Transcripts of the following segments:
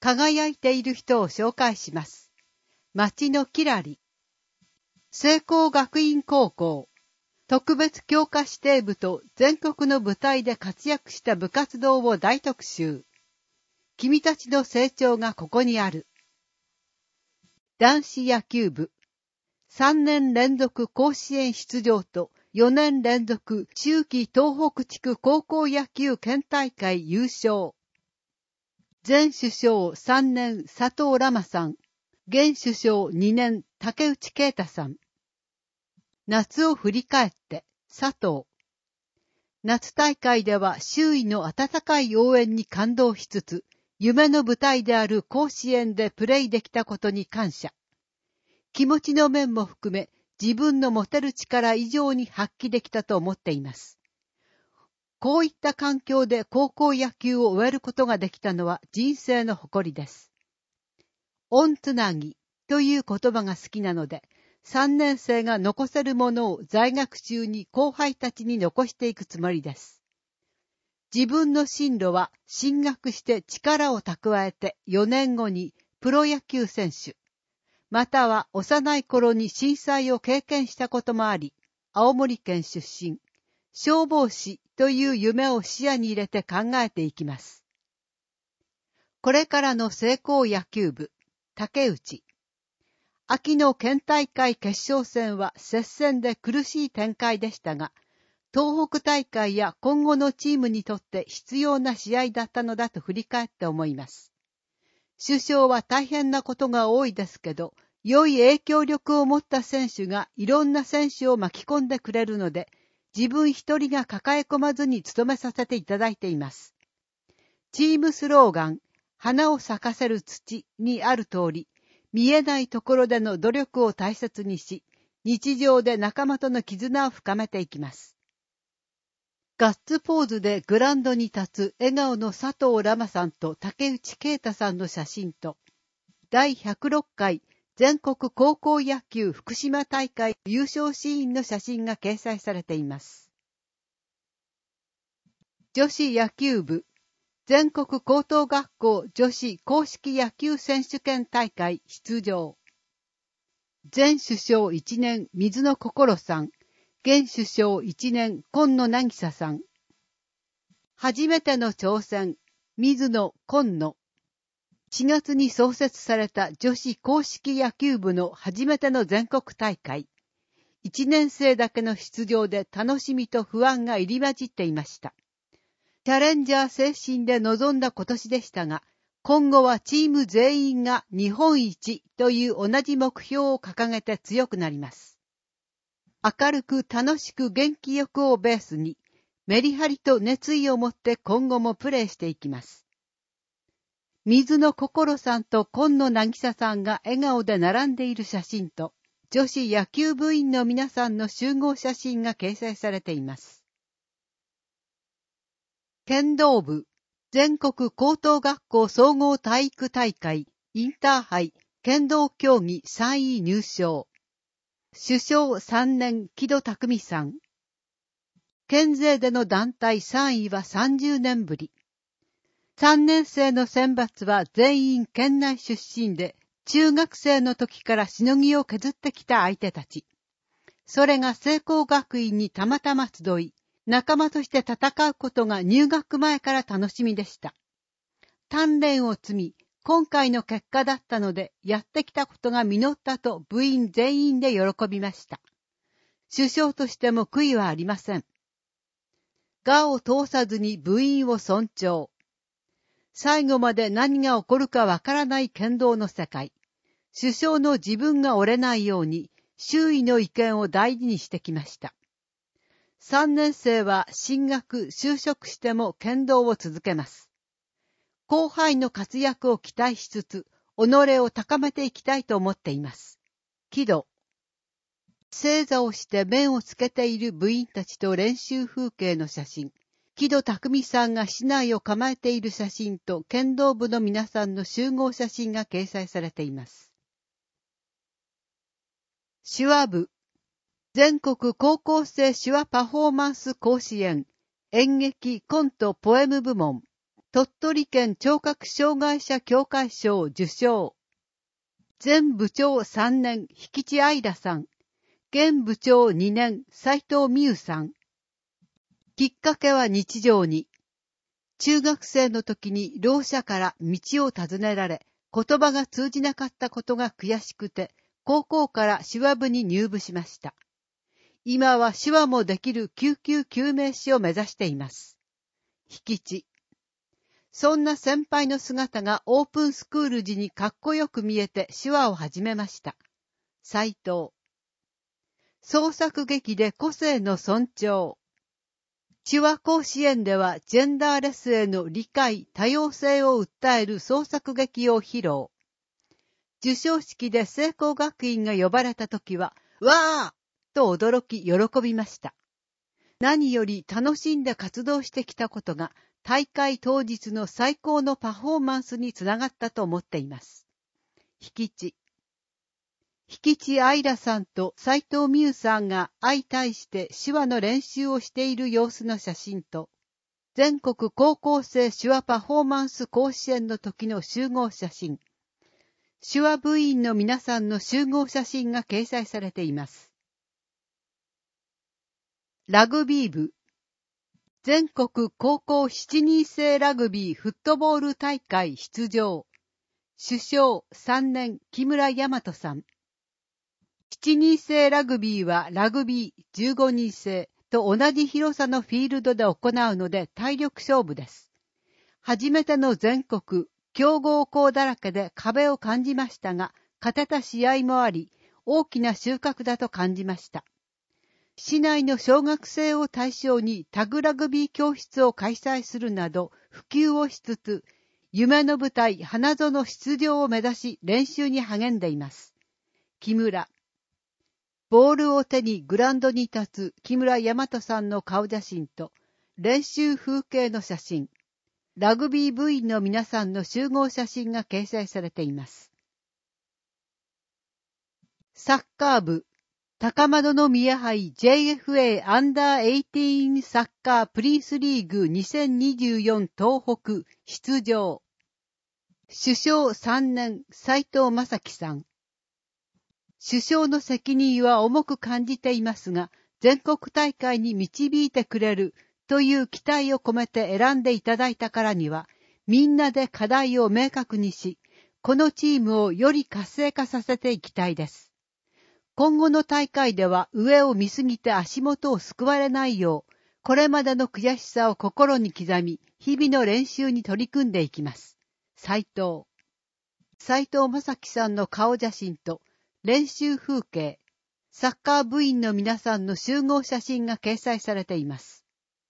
輝いている人を紹介します。町のキラリ。聖光学院高校。特別強化指定部と全国の部隊で活躍した部活動を大特集。君たちの成長がここにある。男子野球部。3年連続甲子園出場と4年連続秋季東北地区高校野球県大会優勝。前首相3年佐藤ラマさん。現首相2年竹内啓太さん。夏を振り返って佐藤。夏大会では周囲の温かい応援に感動しつつ、夢の舞台である甲子園でプレーできたことに感謝。気持ちの面も含め自分の持てる力以上に発揮できたと思っています。こういった環境で高校野球を終えることができたのは人生の誇りです。恩つなぎという言葉が好きなので、3年生が残せるものを在学中に後輩たちに残していくつもりです。自分の進路は進学して力を蓄えて4年後にプロ野球選手、または幼い頃に震災を経験したこともあり、青森県出身、消防士という夢を視野に入れて考えていきます。これからの聖光野球部、竹内。秋の県大会決勝戦は接戦で苦しい展開でしたが、東北大会や今後のチームにとって必要な試合だったのだと振り返って思います。首相は大変なことが多いですけど、良い影響力を持った選手がいろんな選手を巻き込んでくれるので、自分一人が抱え込まずに務めさせていただいています。チームスローガン、花を咲かせる土にある通り、見えないところでの努力を大切にし、日常で仲間との絆を深めていきます。ガッツポーズでグラウンドに立つ笑顔の佐藤ラマさんと竹内啓太さんの写真と、第106回全国高校野球福島大会優勝シーンの写真が掲載されています。女子野球部全国高等学校女子公式野球選手権大会出場。前首相1年水野心さん、現首相1年今野渚さん。初めての挑戦、水野今野。4月に創設された女子公式野球部の初めての全国大会。1年生だけの出場で楽しみと不安が入り混じっていました。チャレンジャー精神で臨んだ今年でしたが、今後はチーム全員が日本一という同じ目標を掲げて強くなります。明るく楽しく元気よくをベースに、メリハリと熱意を持って今後もプレーしていきます。水野心さんと今野渚さんが笑顔で並んでいる写真と、女子野球部員の皆さんの集合写真が掲載されています。剣道部、全国高等学校総合体育大会、インターハイ、剣道競技3位入賞。首相3年木戸匠さん。県勢での団体3位は30年ぶり。3年生の選抜は全員県内出身で、中学生の時からしのぎを削ってきた相手たち。それが聖光学院にたまたま集い、仲間として戦うことが入学前から楽しみでした。鍛錬を積み、今回の結果だったので、やってきたことが実ったと部員全員で喜びました。首相としても悔いはありません。我を通さずに部員を尊重。最後まで何が起こるかわからない剣道の世界。首相の自分が折れないように、周囲の意見を大事にしてきました。3年生は進学、就職しても剣道を続けます。後輩の活躍を期待しつつ、己を高めていきたいと思っています。木戸。正座をして面をつけている部員たちと練習風景の写真。木戸匠さんが竹刀を構えている写真と剣道部の皆さんの集合写真が掲載されています。手話部。全国高校生手話パフォーマンス甲子園演劇コントポエム部門鳥取県聴覚障害者協会賞受賞。前部長3年、引地愛良さん。現部長2年、斉藤美優さん。きっかけは日常に。中学生の時にろう者から道を尋ねられ、言葉が通じなかったことが悔しくて、高校から手話部に入部しました。今は手話もできる救急救命士を目指しています。引地。そんな先輩の姿がオープンスクール時にかっこよく見えて手話を始めました。斉藤。創作劇で個性の尊重。手話甲子園ではジェンダーレスへの理解、多様性を訴える創作劇を披露。授賞式で聖光学院が呼ばれたときは、わーと驚き喜びました。何より楽しんで活動してきたことが大会当日の最高のパフォーマンスにつながったと思っています。引地愛良さんと斉藤美優さんが相対して手話の練習をしている様子の写真と、全国高校生手話パフォーマンス甲子園の時の集合写真、手話部員の皆さんの集合写真が掲載されています。ラグビー部。全国高校7人制ラグビーフットボール大会出場。主将3年木村大和さん。7人制ラグビーはラグビー15人制と同じ広さのフィールドで行うので体力勝負です。初めての全国強豪校だらけで壁を感じましたが、勝てた試合もあり、大きな収穫だと感じました。市内の小学生を対象にタグラグビー教室を開催するなど普及をしつつ、夢の舞台花園出場を目指し練習に励んでいます。木村。ボールを手にグラウンドに立つ木村大和さんの顔写真と練習風景の写真、ラグビー部員の皆さんの集合写真が掲載されています。サッカー部。高円宮杯 JFA アンダー18サッカープリンスリーグ2024東北出場。主将3年斉藤正樹さん。主将の責任は重く感じていますが、全国大会に導いてくれるという期待を込めて選んでいただいたからには、みんなで課題を明確にし、このチームをより活性化させていきたいです。今後の大会では上を見すぎて足元をすくわれないよう、これまでの悔しさを心に刻み、日々の練習に取り組んでいきます。斉藤正樹さんの顔写真と練習風景、サッカー部員の皆さんの集合写真が掲載されています。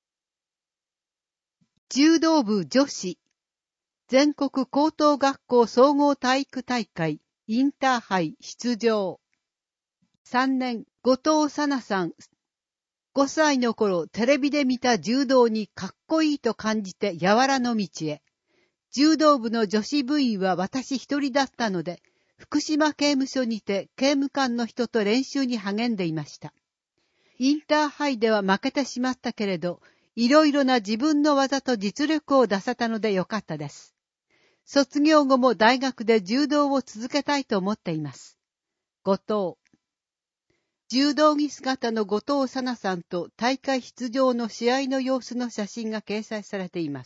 柔道部女子、全国高等学校総合体育大会インターハイ出場。3年、後藤沙奈さん。5歳の頃、テレビで見た柔道にかっこいいと感じて柔らの道へ。柔道部の女子部員は私一人だったので、福島刑務所にて刑務官の人と練習に励んでいました。インターハイでは負けてしまったけれど、いろいろな自分の技と実力を出せたのでよかったです。卒業後も大学で柔道を続けたいと思っています。後藤。柔道着姿の後藤沙奈さんと大会出場の試合の様子の写真が掲載されています。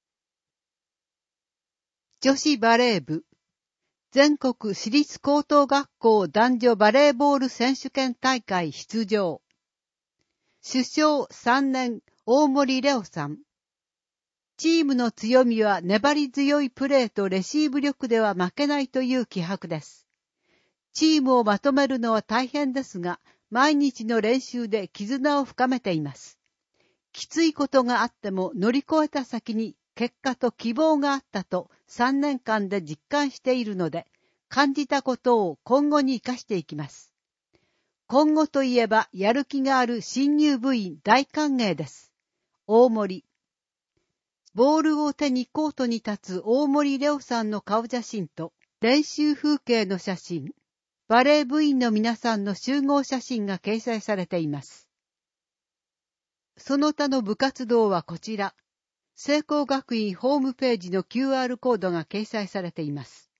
女子バレー部。全国私立高等学校男女バレーボール選手権大会出場。主将3年、大森レオさん。チームの強みは粘り強いプレーとレシーブ力では負けないという気迫です。チームをまとめるのは大変ですが、毎日の練習で絆を深めています。きついことがあっても乗り越えた先に結果と希望があったと3年間で実感しているので、感じたことを今後に生かしていきます。今後といえばやる気がある新入部員大歓迎です。大森。ボールを手にコートに立つ大森レオさんの顔写真と練習風景の写真、バレー部員の皆さんの集合写真が掲載されています。その他の部活動はこちら。 聖光学院ホームページの QR コードが掲載されています。